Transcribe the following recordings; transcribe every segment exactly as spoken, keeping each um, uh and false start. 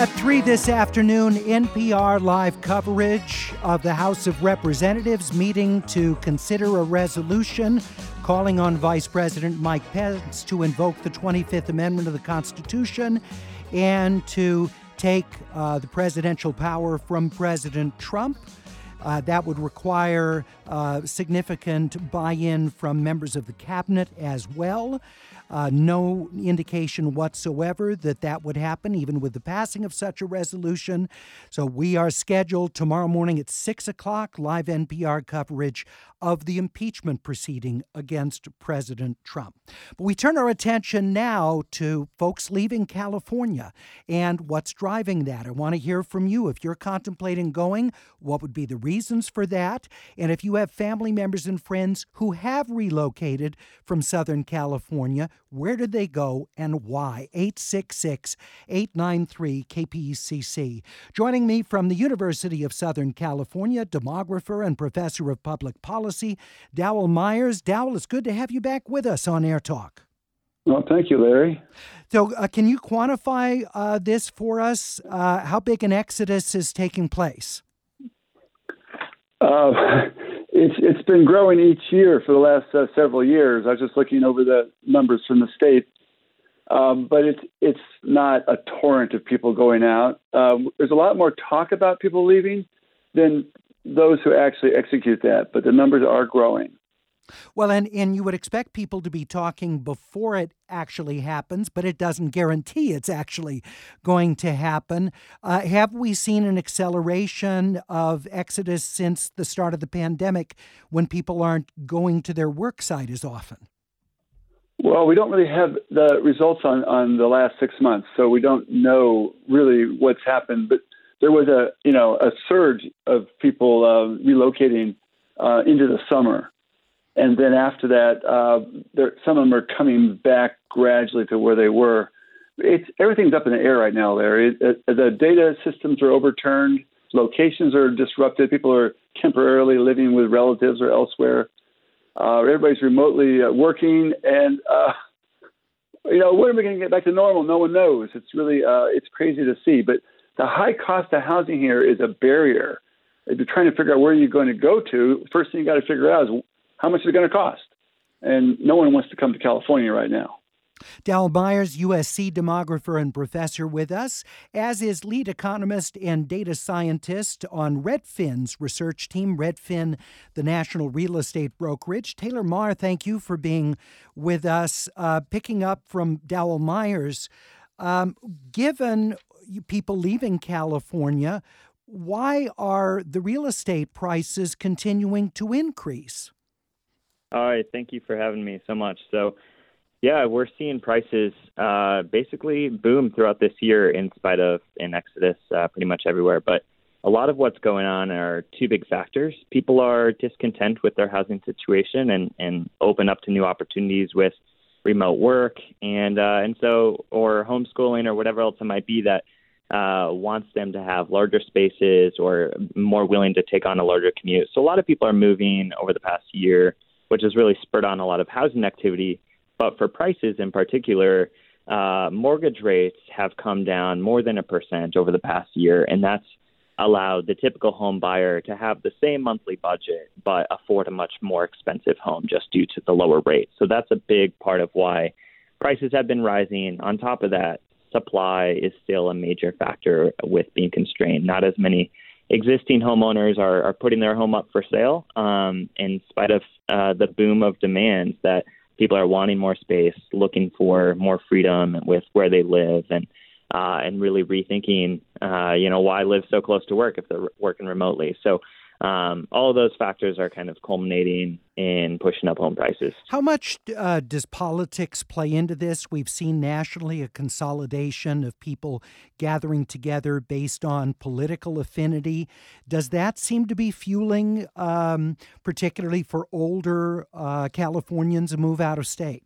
At three this afternoon, N P R live coverage of the House of Representatives meeting to consider a resolution calling on Vice President Mike Pence to invoke the twenty-fifth Amendment of the Constitution and to take uh, the presidential power from President Trump. Uh, that would require uh, significant buy-in from members of the cabinet as well. Uh, no indication whatsoever that that would happen, even with the passing of such a resolution. So we are scheduled tomorrow morning at six o'clock, live N P R coverage of the impeachment proceeding against President Trump. But we turn our attention now to folks leaving California and what's driving that. I want to hear from you. If you're contemplating going, what would be the reasons for that? And if you have family members and friends who have relocated from Southern California, where did they go and why? eight six six, eight nine three, K P C C. Joining me from the University of Southern California, demographer and professor of public policy, Dowell Myers. Dowell, it's good to have you back with us on Air Talk. Well, thank you, Larry. So uh, can you quantify uh, this for us? Uh, how big an exodus is taking place? Uh, it's it's been growing each year for the last uh, several years. I was just looking over the numbers from the state, um, but it's it's not a torrent of people going out. Um, there's a lot more talk about people leaving than those who actually execute that, but the numbers are growing. Well, and, and you would expect people to be talking before it actually happens, but it doesn't guarantee it's actually going to happen. Uh, have we seen an acceleration of exodus since the start of the pandemic when people aren't going to their work site as often? Well, we don't really have the results on, on the last six months, so we don't know really what's happened. But there was a you know a surge of people uh, relocating uh, into the summer. And then after that, uh, there, some of them are coming back gradually to where they were. It's everything's up in the air right now, Larry. It, it, the data systems are overturned. Locations are disrupted. People are temporarily living with relatives or elsewhere. Uh, everybody's remotely uh, working. And, uh, you know, when are we going to get back to normal? No one knows. It's really uh, it's crazy to see. But the high cost of housing here is a barrier. If you're trying to figure out where you're going to go to, first thing you got to figure out is how much is it going to cost? And no one wants to come to California right now. Dowell Myers, U S C demographer and professor with us, as is lead economist and data scientist on Redfin's research team, Redfin, the national real estate brokerage. Taylor Marr, thank you for being with us. Uh, picking up from Dowell Myers, um, given people leaving California, why are the real estate prices continuing to increase? All right. Thank you for having me so much. So, yeah, we're seeing prices uh, basically boom throughout this year in spite of an exodus uh, pretty much everywhere. But a lot of what's going on are two big factors. People are discontent with their housing situation and, and open up to new opportunities with remote work and uh, and so or homeschooling or whatever else it might be that uh, wants them to have larger spaces or more willing to take on a larger commute. So a lot of people are moving over the past year, which has really spurred on a lot of housing activity. But for prices in particular, uh, mortgage rates have come down more than a percent over the past year, and that's allowed the typical home buyer to have the same monthly budget but afford a much more expensive home just due to the lower rate. So that's a big part of why prices have been rising. On top of that, supply is still a major factor with being constrained. Not as many existing homeowners are, are putting their home up for sale um, in spite of uh, the boom of demand that people are wanting more space, looking for more freedom with where they live, and uh, and really rethinking, uh, you know, why live so close to work if they're working remotely. So um, all of those factors are kind of culminating in pushing up home prices. How much uh, does politics play into this? We've seen nationally a consolidation of people gathering together based on political affinity. Does that seem to be fueling, um, particularly for older uh, Californians, a move out of state?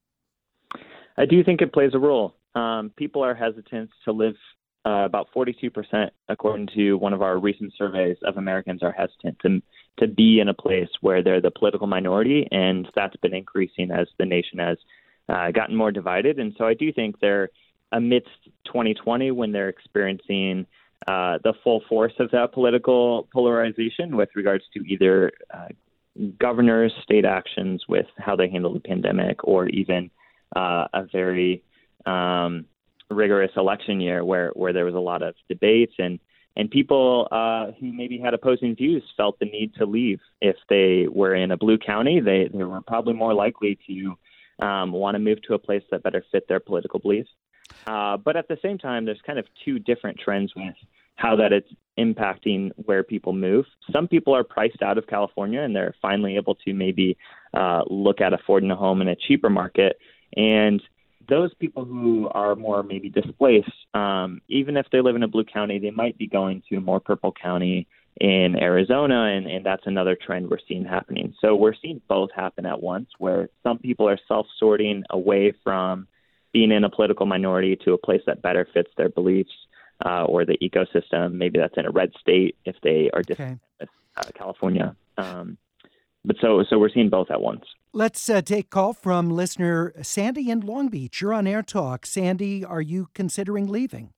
I do think it plays a role. Um, people are hesitant to live. Uh, about forty-two percent, according to one of our recent surveys, of Americans are hesitant to to be in a place where they're the political minority, and that's been increasing as the nation has uh, gotten more divided. And so I do think there amidst twenty twenty when they're experiencing uh, the full force of that political polarization with regards to either uh, governors, state actions with how they handle the pandemic, or even uh, a very um, rigorous election year where, where there was a lot of debates and and people uh, who maybe had opposing views felt the need to leave. If they were in a blue county, they, they were probably more likely to um, want to move to a place that better fit their political beliefs. Uh, but at the same time, there's kind of two different trends with how that it's impacting where people move. Some people are priced out of California and they're finally able to maybe uh, look at affording a home in a cheaper market. And those people who are more maybe displaced, um, even if they live in a blue county, they might be going to a more purple county in Arizona, and, and that's another trend we're seeing happening. So we're seeing both happen at once, where some people are self-sorting away from being in a political minority to a place that better fits their beliefs uh, or the ecosystem. Maybe that's in a red state if they are different Okay. with uh, California. Um, but so so we're seeing both at once. Let's uh, take a call from listener Sandy in Long Beach. You're on Air Talk. Sandy, are you considering leaving?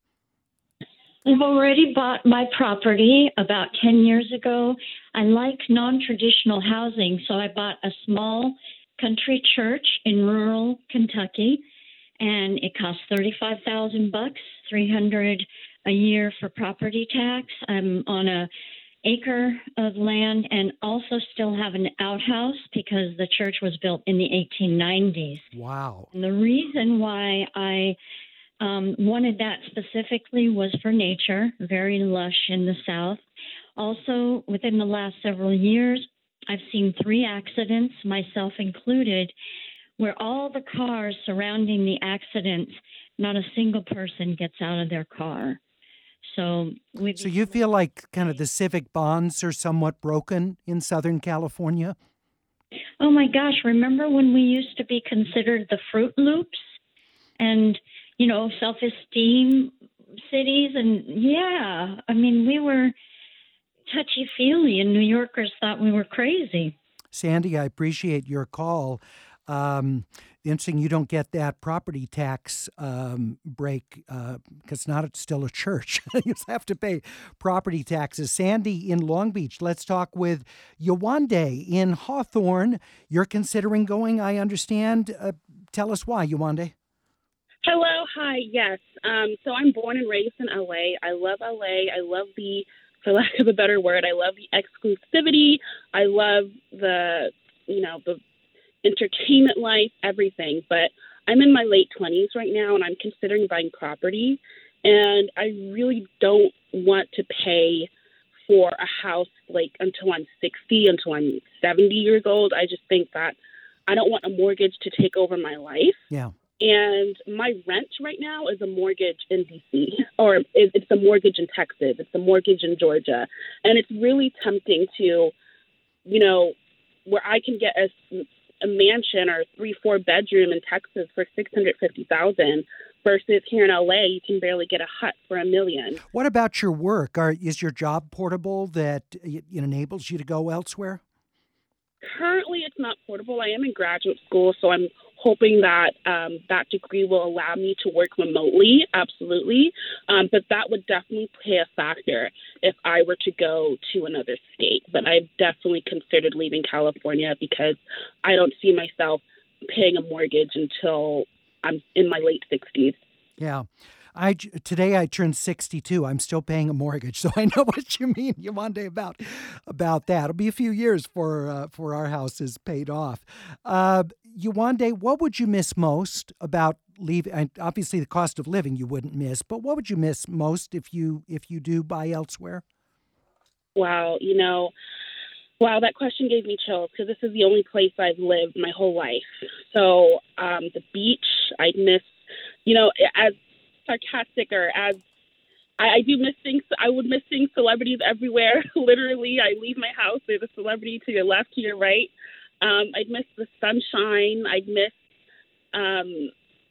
I've already bought my property about ten years ago. I like non-traditional housing, so I bought a small country church in rural Kentucky, and it cost thirty-five thousand bucks, three hundred a year for property tax. I'm on a acre of land and also still have an outhouse because the church was built in the eighteen nineties. Wow. And the reason why I um, wanted that specifically was for nature, very lush in the south. Also, within the last several years, I've seen three accidents, myself included, where all the cars surrounding the accidents, not a single person gets out of their car. So, we So you feel like kind of the civic bonds are somewhat broken in Southern California? Oh my gosh, remember when we used to be considered the Fruit Loops and, you know, self-esteem cities? And yeah, I mean, we were touchy-feely and New Yorkers thought we were crazy. Sandy, I appreciate your call. Um, interesting you don't get that property tax um, break because uh, not it's still a church. You have to pay property taxes. Sandy in Long Beach. Let's talk with Yawande in Hawthorne. You're considering going, I understand. Uh, tell us why, Yawande. Hello. Hi. Yes. Um, so I'm born and raised in L A. I love L A. I love the, for lack of a better word, I love the exclusivity. I love the, you know, the entertainment life, everything. But I'm in my late twenties right now, and I'm considering buying property. And I really don't want to pay for a house like until I'm sixty, until I'm seventy years old. I just think that I don't want a mortgage to take over my life. Yeah. And my rent right now is a mortgage in D C, or it's a mortgage in Texas. It's a mortgage in Georgia. And it's really tempting to, you know, where I can get a, a mansion or three, four bedroom in Texas for six hundred fifty thousand dollars versus here in L A, you can barely get a hut for a million. What about your work? Are, is your job portable that it enables you to go elsewhere? Currently, it's not portable. I am in graduate school, so I'm hoping that um, that degree will allow me to work remotely, absolutely. Um, but that would definitely play a factor if I were to go to another state. But I've definitely considered leaving California because I don't see myself paying a mortgage until I'm in my late sixties. Yeah. I, today I turned sixty-two. I'm still paying a mortgage, so I know what you mean, Yawande, about about that. It'll be a few years for uh, for our house is paid off. Uh, Yawande, what would you miss most about leaving? And obviously, the cost of living you wouldn't miss, but what would you miss most if you if you do buy elsewhere? Wow, you know, wow, that question gave me chills because this is the only place I've lived my whole life. So um, the beach, I'd miss, you know, as sarcastic or as I, I do miss things. I would miss seeing celebrities everywhere. Literally, I leave my house, there's a celebrity to your left, to your right. Um, I'd miss the sunshine. I'd miss. Um,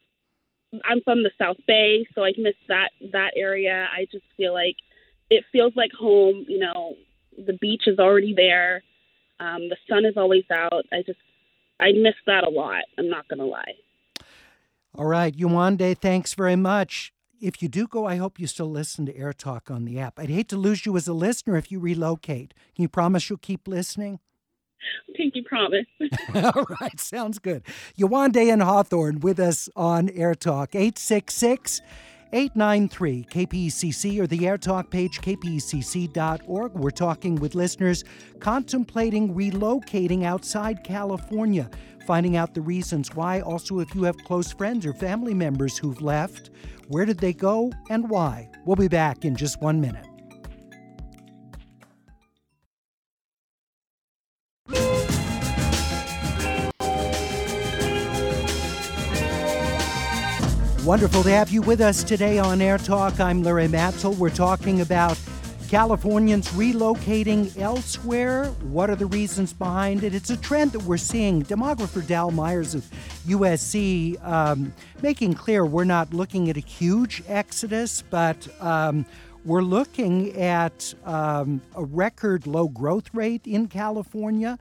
I'm from the South Bay, so I'd miss that that area. I just feel like it feels like home. You know, the beach is already there. Um, the sun is always out. I just I miss that a lot. I'm not gonna lie. All right, Yewande, thanks very much. If you do go, I hope you still listen to Air Talk on the app. I'd hate to lose you as a listener if you relocate. Can you promise you'll keep listening? Pinky promise. All right, sounds good. Yewande in Hawthorne with us on Air Talk, eight six six, eight nine three, K P E C C or the Air Talk page, K P E C C dot org. We're talking with listeners contemplating relocating outside California, finding out the reasons why. Also, if you have close friends or family members who've left, where did they go and why? We'll be back in just one minute. Wonderful to have you with us today on Air Talk. I'm Larry Matzel. We're talking about Californians relocating elsewhere. What are the reasons behind it? It's a trend that we're seeing. Demographer Dal Myers of U S C um, making clear we're not looking at a huge exodus, but um, we're looking at um, a record low growth rate in California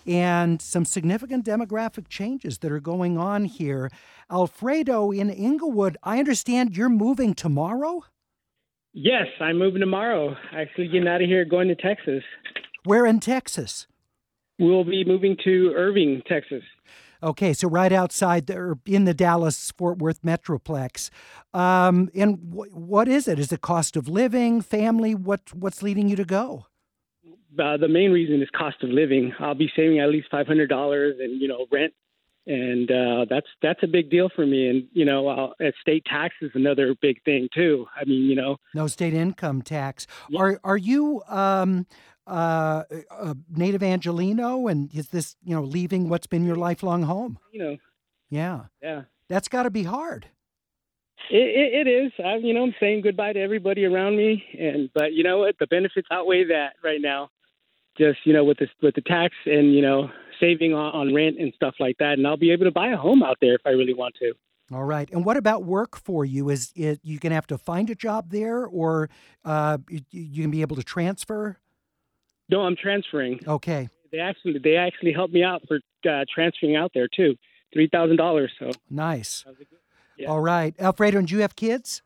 and some significant demographic changes that are going on here. Alfredo in Inglewood, I understand you're moving tomorrow? Yes, I'm moving tomorrow. Actually getting out of here, going to Texas. Where in Texas? We'll be moving to Irving, Texas. Okay, so right outside the, or in the Dallas-Fort Worth Metroplex. Um, and w- what is it? Is it cost of living, family? What What's leading you to go? Uh, the main reason is cost of living. I'll be saving at least five hundred dollars in, you know, rent. And uh, that's that's a big deal for me. And, you know, uh, state tax is another big thing, too. I mean, you know. No state income tax. Yeah. Are are you um, uh, a native Angelino? And is this, you know, leaving what's been your lifelong home? You know. Yeah. Yeah. That's got to be hard. It, it, it is. I, you know, I'm saying goodbye to everybody around me. and But, you know what? The benefits outweigh that right now. Just, you know, with the, with the tax and, you know, saving on, on rent and stuff like that. And I'll be able to buy a home out there if I really want to. All right. And what about work for you? Is it you going to have to find a job there, or uh, you, you can be able to transfer? No, I'm transferring. Okay. They actually they actually helped me out for uh, transferring out there, too. three thousand dollars. So nice. Yeah. All right. Alfredo, do you have kids?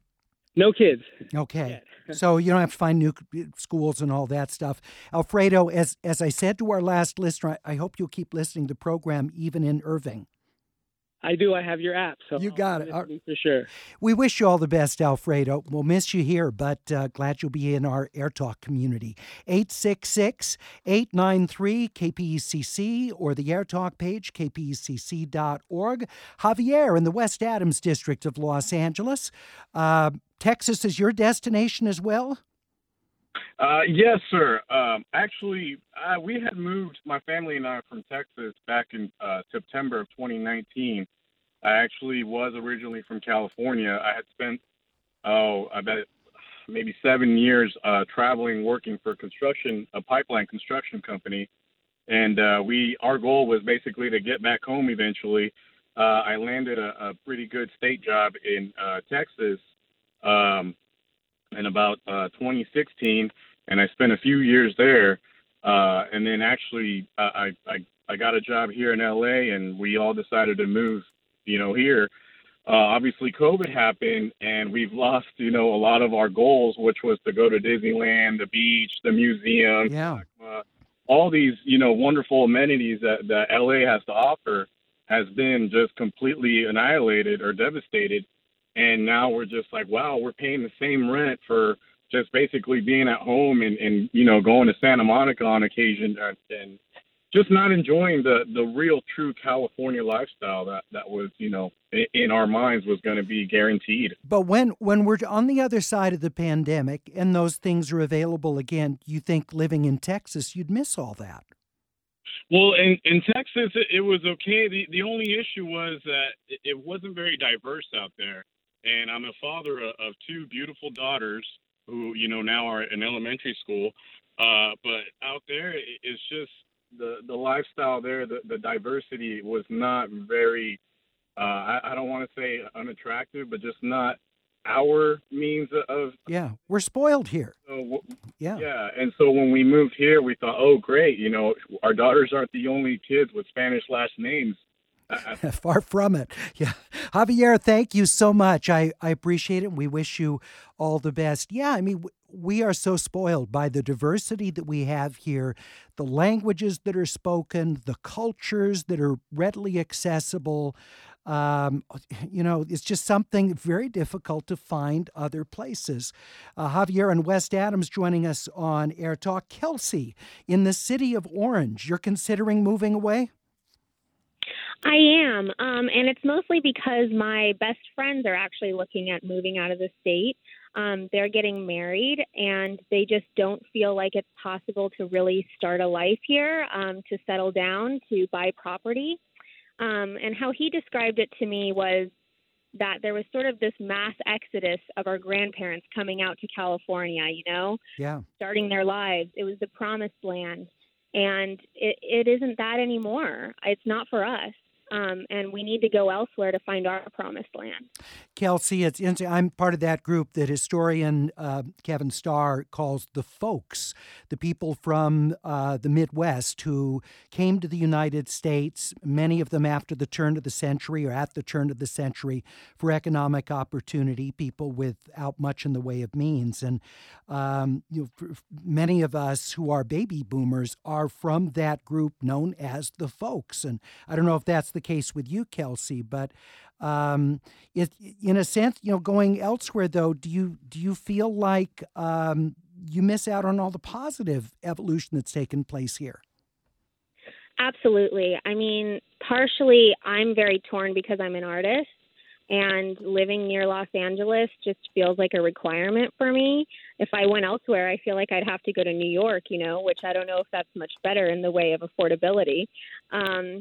No kids. Okay. So you don't have to find new schools and all that stuff. Alfredo, as as I said to our last listener, I, I hope you'll keep listening to the program even in Irving. I do. I have your app. So you got it. For sure. We wish you all the best, Alfredo. We'll miss you here, but uh, glad you'll be in our Air Talk community. eight six six, eight nine three, K P E C C or the Air Talk page, K P E C C dot org. Javier in the West Adams district of Los Angeles. Uh, Texas is your destination as well? Uh, yes, sir. Um, actually, uh, we had moved, my family and I, from Texas back in uh, September of twenty nineteen. I actually was originally from California. I had spent, oh, I bet maybe seven years uh, traveling, working for construction, a pipeline construction company. And uh, we, our goal was basically to get back home eventually. Uh, I landed a, a pretty good state job in uh, Texas um, in about uh, twenty sixteen, and I spent a few years there. Uh, and then actually, uh, I, I I got a job here in L A, and we all decided to move, you know, here. Uh, obviously, COVID happened, and we've lost, you know, a lot of our goals, which was to go to Disneyland, the beach, the museum, yeah. uh, all these, you know, wonderful amenities that, that L A has to offer has been just completely annihilated or devastated. And now we're just like, wow, we're paying the same rent for just basically being at home and, and you know, going to Santa Monica on occasion and, and just not enjoying the, the real true California lifestyle that, that was, you know, in, in our minds was going to be guaranteed. But when, when we're on the other side of the pandemic and those things are available again, you think living in Texas, you'd miss all that? Well, in, in Texas, it, it was okay. The, the only issue was that it, it wasn't very diverse out there. And I'm a father of, of two beautiful daughters who, you know, now are in elementary school. Uh, but out there, it, it's just the, the lifestyle there, the, the diversity was not very, uh, I, I don't want to say unattractive, but just not our means of. Yeah, we're spoiled here. So, yeah. Yeah. And so when we moved here, we thought, oh, great. You know, our daughters aren't the only kids with Spanish last names. Far from it. Yeah. Javier, thank you so much. I, I appreciate it. We wish you all the best. Yeah, I mean, we are so spoiled by the diversity that we have here, the languages that are spoken, the cultures that are readily accessible. Um, you know, it's just something very difficult to find other places. Uh, Javier and West Adams joining us on Air Talk. Kelsey, in the city of Orange, you're considering moving away? I am, um, and it's mostly because my best friends are actually looking at moving out of the state. Um, they're getting married, and they just don't feel like it's possible to really start a life here, um, to settle down, to buy property. Um, and how he described it to me was that there was sort of this mass exodus of our grandparents coming out to California, you know, yeah, starting their lives. It was the promised land, and it, it isn't that anymore. It's not for us. Um, and we need to go elsewhere to find our promised land. Kelsey, it's I'm part of that group that historian uh, Kevin Starr calls the folks, the people from uh, the Midwest who came to the United States, many of them after the turn of the century or at the turn of the century for economic opportunity, people without much in the way of means. And um, you know, many of us who are baby boomers are from that group known as the folks. And I don't know if that's the case with you, Kelsey, but um, it, in a sense, you know, going elsewhere, though, do you do you feel like um, you miss out on all the positive evolution that's taken place here? Absolutely. I mean, partially, I'm very torn because I'm an artist, and living near Los Angeles just feels like a requirement for me. If I went elsewhere, I feel like I'd have to go to New York, you know, which I don't know if that's much better in the way of affordability. Um,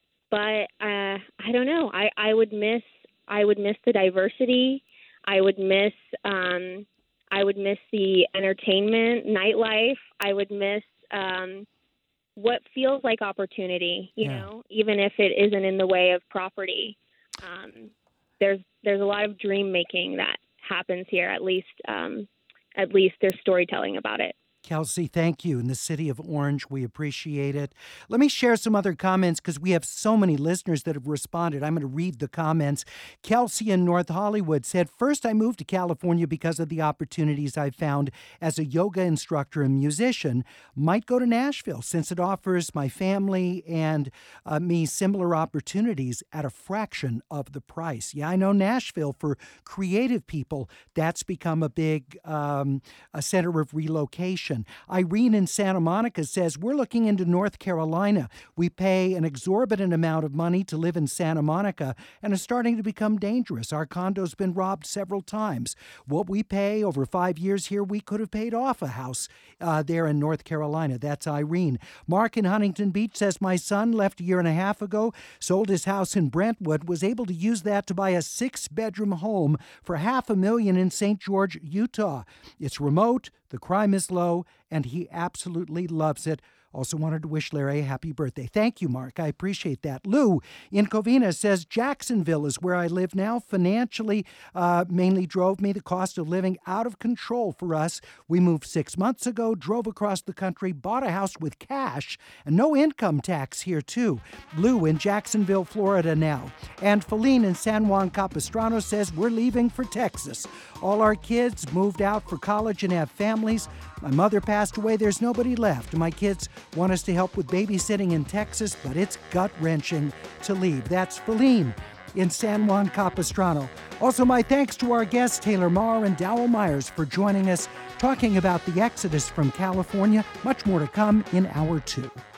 But uh, I don't know. I, I would miss I would miss the diversity. I would miss um, I would miss the entertainment, nightlife. I would miss um, what feels like opportunity. You yeah. know, even if it isn't in the way of property. Um, there's there's a lot of dream making that happens here. At least um, at least there's storytelling about it. Kelsey, thank you. In the city of Orange, we appreciate it. Let me share some other comments because we have so many listeners that have responded. I'm going to read the comments. Kelsey in North Hollywood said, first, I moved to California because of the opportunities I found as a yoga instructor and musician. Might go to Nashville since it offers my family and uh, me similar opportunities at a fraction of the price. Yeah, I know Nashville for creative people, that's become a big um, a center of relocation. Irene in Santa Monica says, we're looking into North Carolina. We pay an exorbitant amount of money to live in Santa Monica and it's starting to become dangerous. Our condo's been robbed several times. What we pay over five years here, we could have paid off a house uh, there in North Carolina. That's Irene. Mark in Huntington Beach says, my son left a year and a half ago, sold his house in Brentwood, was able to use that to buy a six-bedroom home for half a million in Saint George, Utah. It's remote, the crime is low, and he absolutely loves it. Also wanted to wish Larry a happy birthday. Thank you, Mark. I appreciate that. Lou in Covina says, Jacksonville is where I live now. Financially, uh, mainly drove me the cost of living out of control for us. We moved six months ago, drove across the country, bought a house with cash, and no income tax here, too. Lou in Jacksonville, Florida now. And Feline in San Juan Capistrano says, we're leaving for Texas. All our kids moved out for college and have families. My mother passed away. There's nobody left. My kids want us to help with babysitting in Texas, but it's gut-wrenching to leave. That's Feline in San Juan Capistrano. Also, my thanks to our guests, Taylor Marr and Dowell Myers, for joining us, talking about the exodus from California. Much more to come in hour two.